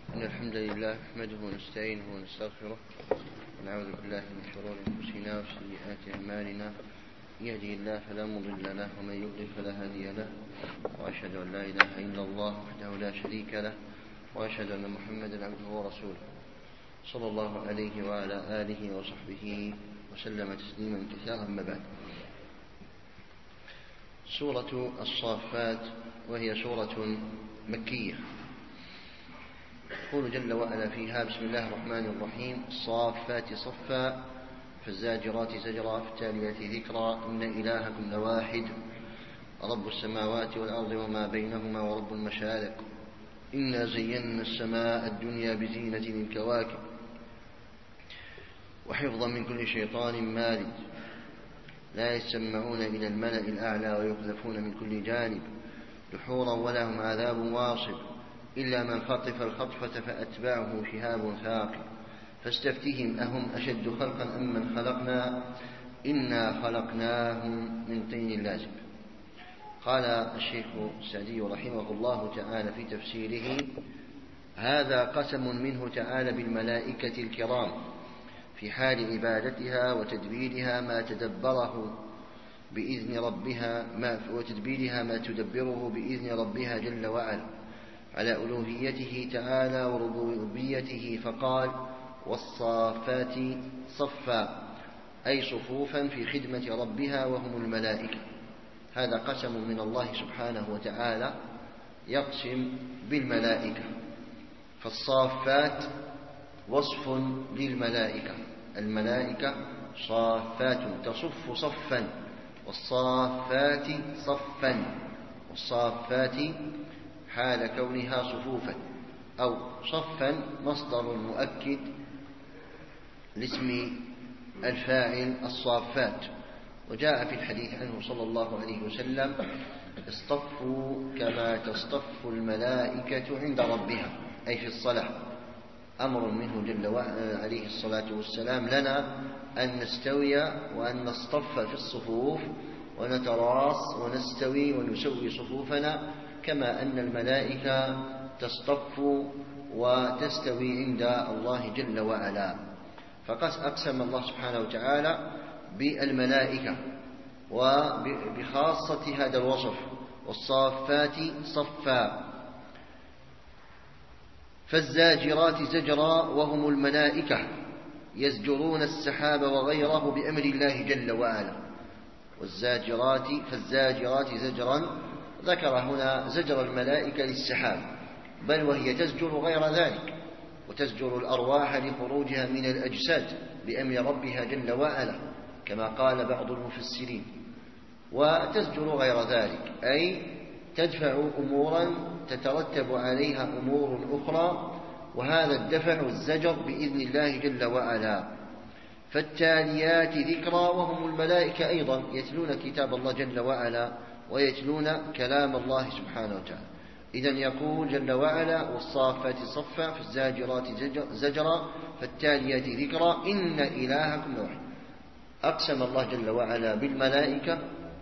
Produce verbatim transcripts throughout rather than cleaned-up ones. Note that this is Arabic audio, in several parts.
إن الحمد لله نحمده ونستعينه ونستغفره ونعوذ بالله من شرور أنفسنا وسيئات أعمالنا. يهدي الله فلا مضل له ومن يضلل فلا هادي له، وأشهد أن لا إله إلا الله وحده لا شريك له، وأشهد أن محمدا عبده ورسوله صلى الله عليه وعلى آله وصحبه وسلم تسليما كثيرا. أما بعد، سورة الصافات وهي سورة مكية. يقول جل وعلا فيها: بسم الله الرحمن الرحيم، الصافات صفا فالزاجرات زجرا فالتاليات ذكرا إن إلهكم لواحد رب السماوات والأرض وما بينهما ورب المشارق إنا زينا السماء الدنيا بزينة الكواكب وحفظا من كل شيطان مارد لا يسمعون إلى الملأ الأعلى ويقذفون من كل جانب دحورا ولهم عذاب واصب إلا من خطف الخطفة فأتبعه شهاب ثاقب فاستفتهم أهم أشد خلقا أم من خلقنا إنا خلقناهم من طين لازب. قال الشيخ السعدي رحمه الله تعالى في تفسيره: هذا قسم منه تعالى بالملائكة الكرام في حال عبادتها وتدبيرها ما تدبره بإذن ربها ما وتدبيرها ما تدبره بإذن ربها جل وعلا على ألوهيته تعالى وربوبيته، فقال: والصافات صفا، أي صفوفا في خدمة ربها وهم الملائكة. هذا قسم من الله سبحانه وتعالى يقسم بالملائكة. فالصافات وصف للملائكة، الملائكة صافات تصف صفا، والصافات صفا، والصافات حال كونها صفوفا أو صفا مصدر مؤكد لاسم الفاعل الصافات. وجاء في الحديث عنه صلى الله عليه وسلم: اصطفوا كما تصطف الملائكة عند ربها، أي في الصلاة. أمر منه جل وعلا عليه الصلاة والسلام لنا أن نستوي وأن نصطف في الصفوف ونتراص ونستوي ونسوي صفوفنا كما أن الملائكة تصطف وتستوي عند الله جل وعلا. فقد أقسم الله سبحانه وتعالى بالملائكة وبخاصة هذا الوصف: والصافات صفا فالزاجرات زجرا وهم الملائكة يزجرون السحاب وغيره بأمر الله جل وعلا. والزاجرات فالزاجرات زجرا، ذكر هنا زجر الملائكة للسحاب، بل وهي تزجر غير ذلك، وتزجر الأرواح لخروجها من الأجساد بأمر ربها جل وعلا كما قال بعض المفسرين. وتزجر غير ذلك أي تدفع أمورا تترتب عليها أمور أخرى، وهذا الدفع الزجر بإذن الله جل وعلا. فالتاليات ذكرا وهم الملائكة أيضا يتلون كتاب الله جل وعلا ويتلون كلام الله سبحانه وتعالى. إذن يقول جل وعلا: والصافات صفا فالزاجرات زجرا فالتاليات ذكرا إن إلهكم لواحد. أقسم الله جل وعلا بالملائكة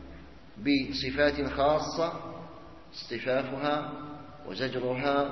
بصفات خاصة: اصطفافها وزجرها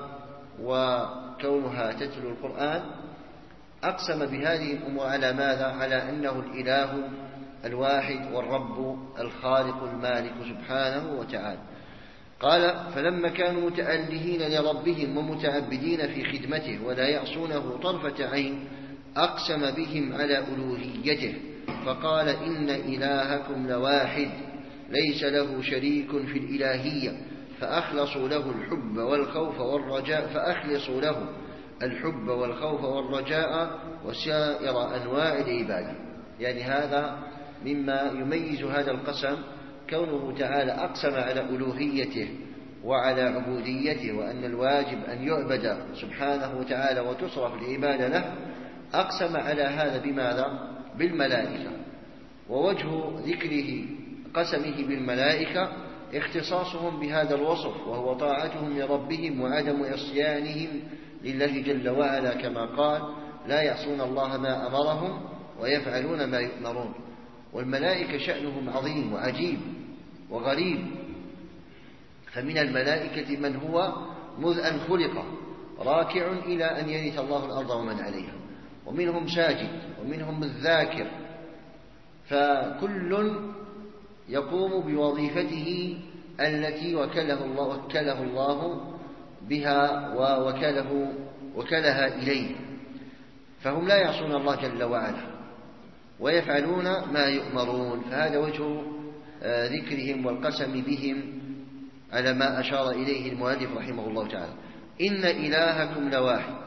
وكونها تتلو القرآن. أقسم بهذه الأمور على ماذا؟ على أنه الإله الواحد والرب الخالق المالك سبحانه وتعالى. قال: فلما كانوا متألهين لربهم ومتعبدين في خدمته ولا يعصونه طرفة عين أقسم بهم على ألوهيته، فقال: إن إلهكم لواحد ليس له شريك في الإلهية فأخلصوا له الحب والخوف والرجاء فأخلصوا له الحب والخوف والرجاء وسائر أنواع العبادة. يعني هذا مما يميز هذا القسم، كونه تعالى أقسم على ألوهيته وعلى عبوديته وأن الواجب أن يعبد سبحانه وتعالى وتصرف العبادة له. أقسم على هذا بماذا؟ بالملائكة. ووجه ذكره قسمه بالملائكة اختصاصهم بهذا الوصف، وهو طاعتهم لربهم وعدم عصيانهم لله جل وعلا كما قال: لا يعصون الله ما أمرهم ويفعلون ما يؤمرون. والملائكة شأنهم عظيم وعجيب وغريب. فمن الملائكة من هو مذ أن خلق راكع إلى أن يرث الله الأرض ومن عليها، ومنهم ساجد، ومنهم الذاكر، فكل يقوم بوظيفته التي وكله الله, وكله الله بها ووكله وكلها إليه، فهم لا يعصون الله جل وعلا ويفعلون ما يؤمرون. فهذا وجه ذكرهم والقسم بهم على ما أشار إليه المؤلف رحمه الله تعالى. إن إلهكم لواحد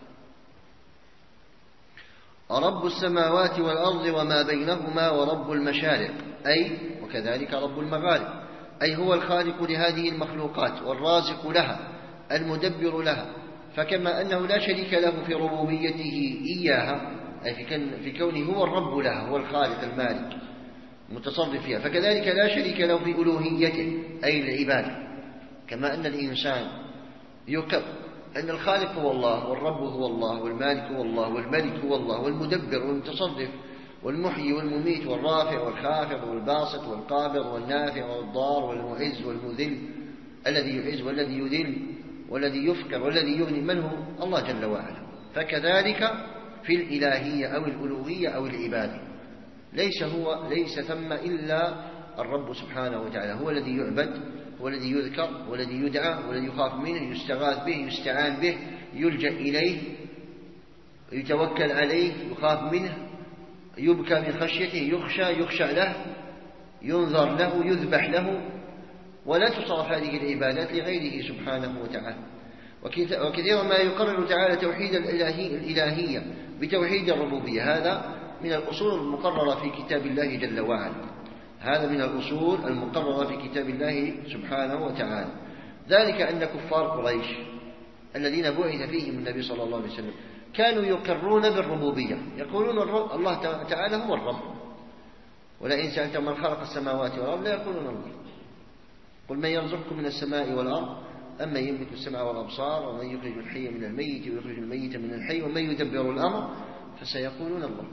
رب السماوات والأرض وما بينهما ورب المشارق، أي وكذلك رب المغارب، أي هو الخالق لهذه المخلوقات والرازق لها المدبر لها. فكما أنه لا شريك له في ربوبيته إياها، أي في كونه هو الرب لها، هو الخالق المالك المتصرف فيها، فكذلك لا شريك له في ألوهيته أي العبادة. كما أن الإنسان يقر أن الخالق هو الله، والرب هو الله، والمالك هو الله، والملك هو الله، والمدبر والمتصرف والمحيي والمميت والرافع والخافض والباسط والقابض والنافع والضار والمعز والمذل، الذي يعز والذي يذل والذي يفقر والذي يغني، من هو؟ الله جل وعلا. فكذلك في الإلهية أو الألوهية أو العبادة ليس هو ليس ثم إلا الرب سبحانه وتعالى، هو الذي يعبد، هو الذي يذكر، هو الذي يدعى، هو الذي يخاف منه، يستغاث به، يستعان به، يلجأ إليه، يتوكل عليه، يخاف منه، يبكى من خشيته، يخشى يخشع له، ينظر له، يذبح له. ولا تصرف هذه العبادات لغيره سبحانه وتعالى. وكثيرا ما يقرر تعالى توحيد الإلهية بتوحيد الربوبية، هذا من الأصول المقررة في كتاب الله جل وعلا، هذا من الأصول المقررة في كتاب الله سبحانه وتعالى. ذلك أن كفار قريش الذين بعث فيهم النبي صلى الله عليه وسلم كانوا يقرون بالربوبية، يقولون الله تعالى هو الرب، ولئن سألت من خلق السماوات والأرض لا يقولون الله. قل من يرزقكم من السماء والأرض أما يملك السمع والأبصار ومن يخرج الحي من الميت ويخرج الميت من الحي ومن يدبر الأمر فسيقولون الله.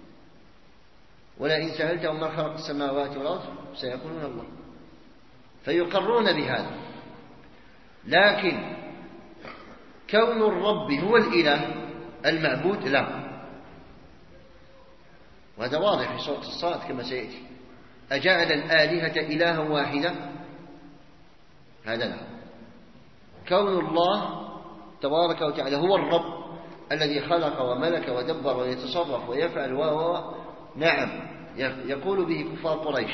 ولئن سألتهم من خلق السماوات والأرض سيقولون الله. فيقرون بهذا. لكن كون الرب هو الإله المعبود لا، وهذا واضح في سورة الصاد كما سيأتي. أجعل الآلهة إلها واحدة، هذا لا. كون الله تبارك وتعالى هو الرب الذي خلق وملك ودبر ويتصرف ويفعل و نعم يقول به كفار قريش.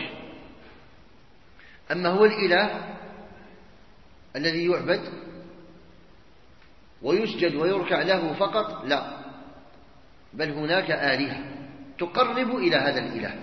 أما هو الإله الذي يعبد ويسجد ويركع له فقط لا، بل هناك آلهة تقرب إلى هذا الإله،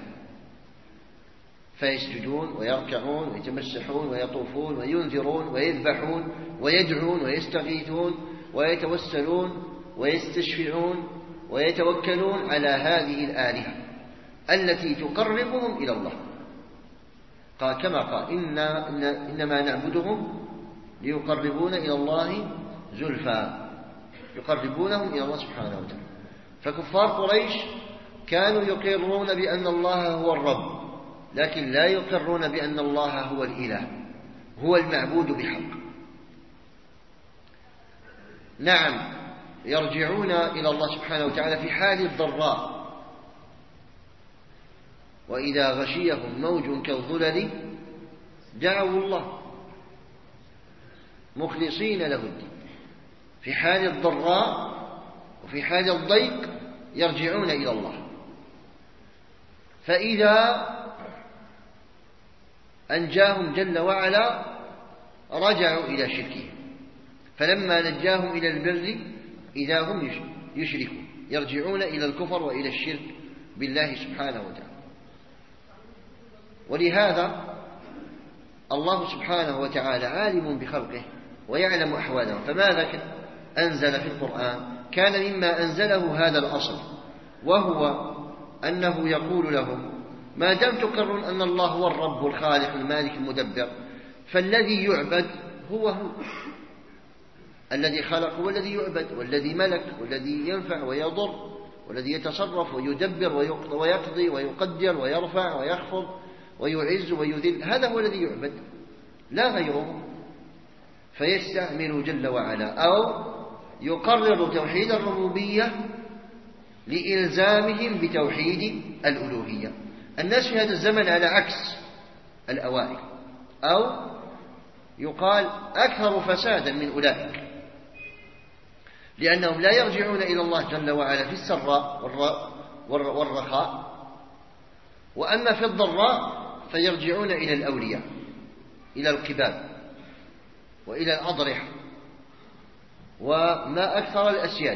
فيسجدون ويركعون ويتمسحون ويطوفون وينذرون ويذبحون ويدعون ويستغيثون ويتوسلون ويستشفعون ويتوكلون على هذه الآلهة التي تقربهم إلى الله. قال كما قال إنا إنما نعبدهم ليقربون إلى الله زلفى، يقربونهم إلى الله سبحانه وتعالى. فكفار قريش كانوا يقرون بأن الله هو الرب، لكن لا يقرون بأن الله هو الإله، هو المعبود بحق. نعم يرجعون إلى الله سبحانه وتعالى في حال الضراء، وإذا غشيهم موج كالظلل دعوا الله مخلصين له الدين. في حال الضراء وفي حال الضيق يرجعون إلى الله. فإذا أنجاهم جل وعلا رجعوا إلى شركهم، فلما نجاهم إلى البر إذا هم يشركون، يرجعون إلى الكفر وإلى الشرك بالله سبحانه وتعالى. ولهذا الله سبحانه وتعالى عالم بخلقه ويعلم أحوالهم، فماذا أنزل في القرآن؟ كان مما أنزله هذا الأصل، وهو أنه يقول لهم ما دام تقرون أن الله هو الرب الخالق المالك المدبر، فالذي يعبد هو هو الذي خلق، والذي يعبد، والذي ملك، والذي ينفع ويضر، والذي يتصرف ويدبر ويقضي ويقدر ويرفع ويخفض ويعز ويذل، هذا هو الذي يعبد لا غيره. فيستعمل جل وعلا أو يقرر توحيد الربوبية لإلزامهم بتوحيد الألوهية. الناس في هذا الزمن على عكس الأوائل، أو يقال أكثر فسادا من أولئك، لأنهم لا يرجعون إلى الله جل وعلا في السراء والرخاء، وأما في الضراء فيرجعون إلى الأولياء، إلى القباب وإلى الأضرحة وما أكثر الأسياد.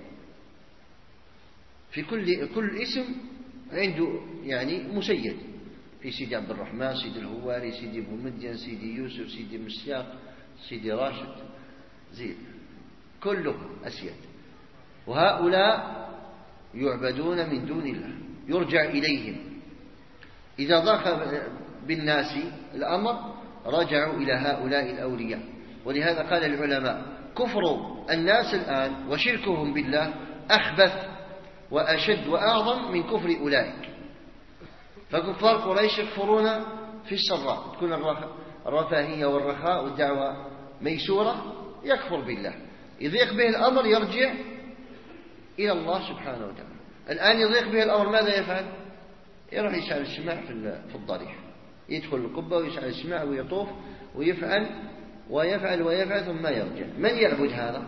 في كل كل اسم عنده يعني مسيد، في سيدي عبد الرحمن، سيدي الهواري، سيدي أبو مدين، سيدي يوسف، سيدي مسياق، سيدي راشد، زيد، كلهم أسياد. وهؤلاء يعبدون من دون الله، يرجع إليهم. إذا ضاق بالناس الأمر رجعوا إلى هؤلاء الأولياء. ولهذا قال العلماء: كفر الناس الآن وشركهم بالله أخبث وأشد وأعظم من كفر أولئك. فكفار قريش يكفرون في السراء، تكون الرفاهية والرخاء والدعوة ميسورة، يكفر بالله. يضيق به الأمر يرجع إلى الله سبحانه وتعالى. الآن يضيق به الأمر ماذا يفعل؟ يروح يشعل الشماع في الضريح، يدخل القبة ويشعل الشماع ويطوف ويفعل ويفعل ويفعل ثم يرجع. من يعبد هذا؟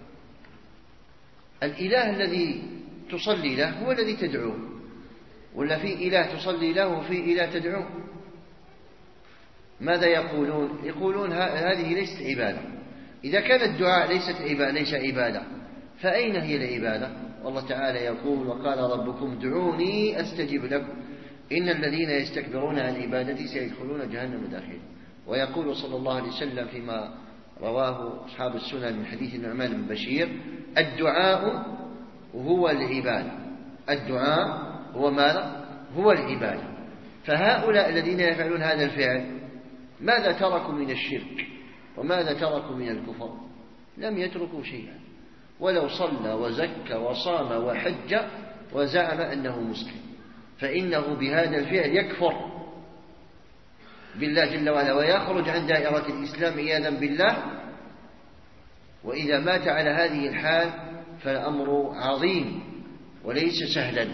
الإله الذي تصلي له هو الذي تدعوه، ولا في إله تصلي له وفي إله تدعوه؟ ماذا يقولون؟ يقولون هذه ليست عبادة. إذا كان الدعاء ليست عبادة ليس عبادة، فأين هي العبادة؟ والله تعالى يقول: وقال ربكم ادعوني أستجب لكم إن الذين يستكبرون عن عبادتي سيدخلون جهنم داخلين. ويقول صلى الله عليه وسلم فيما رواه أصحاب السنن من حديث النعمان بن بشير: الدعاء هو العبادة. الدعاء هو ماذا؟ هو العبادة. فهؤلاء الذين يفعلون هذا الفعل ماذا تركوا من الشرك وماذا تركوا من الكفر؟ لم يتركوا شيئا، ولو صلى وزكى وصام وحج وزعم أنه مسلم، فإنه بهذا الفعل يكفر بالله جل وعلا ويخرج عن دائرة الإسلام عياذا بالله. وإذا مات على هذه الحال فالأمر عظيم وليس سهلا.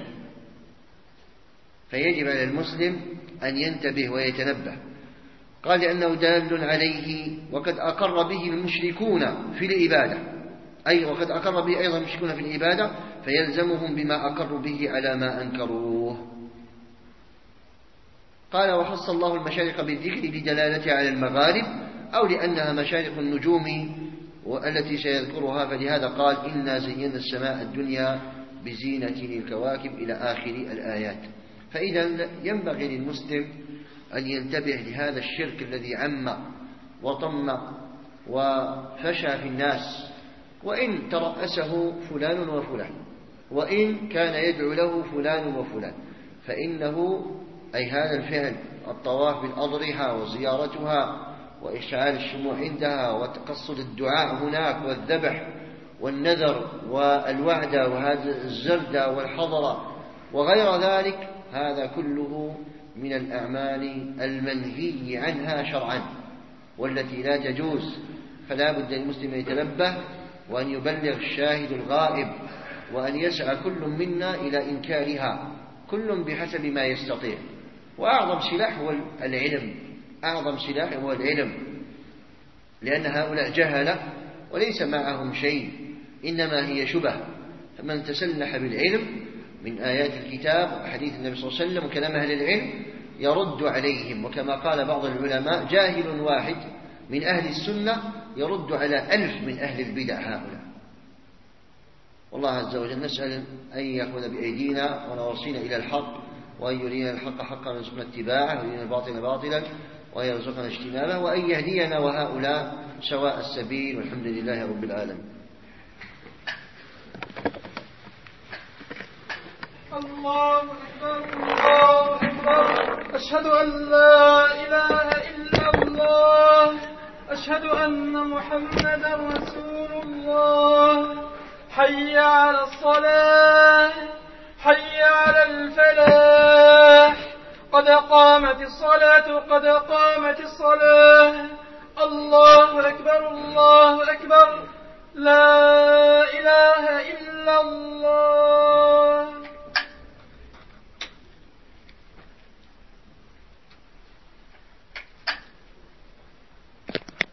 فيجب على المسلم أن ينتبه ويتنبه. قال: لأنه دال عليه وقد أقر به المشركون في العبادة، أي وقد أقر به أيضا المشركون في العبادة، فيلزمهم بما أقروا به على ما أنكروه. قال: وخص الله المشارق بالذكر لدلالته على المغارب، أو لأنها مشارق النجوم والتي سيذكرها، فلهذا قال: إنا زينا السماء الدنيا بزينة الكواكب إلى آخر الآيات. فإذا ينبغي للمسلم أن ينتبه لهذا الشرك الذي عم وطم وفشى في الناس، وإن ترأسه فلان وفلان، وإن كان يدعو له فلان وفلان، فإنه أي هذا الفعل، الطواف بالأضرحة وزيارتها وإشعال الشموع عندها وتقصد الدعاء هناك والذبح والنذر والوعدة وهذا الزردة والحضرة وغير ذلك، هذا كله من الأعمال المنهي عنها شرعا والتي لا تجوز. فلا بد المسلم يتنبه وأن يبلغ الشاهد الغائب، وأن يسعى كل منا إلى إنكارها، كل بحسب ما يستطيع. وأعظم سلاح هو العلم، أعظم سلاح هو العلم، لأن هؤلاء جهلة وليس معهم شيء، إنما هي شبه. فمن تسلح بالعلم من آيات الكتاب وحديث النبي صلى الله عليه وسلم وكلام أهل العلم يرد عليهم. وكما قال بعض العلماء: جاهل واحد من أهل السنة يرد على ألف من أهل البدع هؤلاء. والله عز وجل نسأل أن يأخذ بأيدينا ونواصينا إلى الحق، وأن يرينا الحق حقا ويرزقنا اتباعه، ويرينا الباطل باطلا وأن يرزقنا اجتنابه، وأن يهدينا وهؤلاء سواء السبيل، والحمد لله رب العالمين. الله أكبر الله أكبر، أشهد أن لا إله إلا الله، أشهد أن محمدا رسول الله. حي على الصلاة، حي على الفلاح، قد قامت الصلاة قد قامت الصلاة. الله أكبر الله أكبر، لا إله إلا الله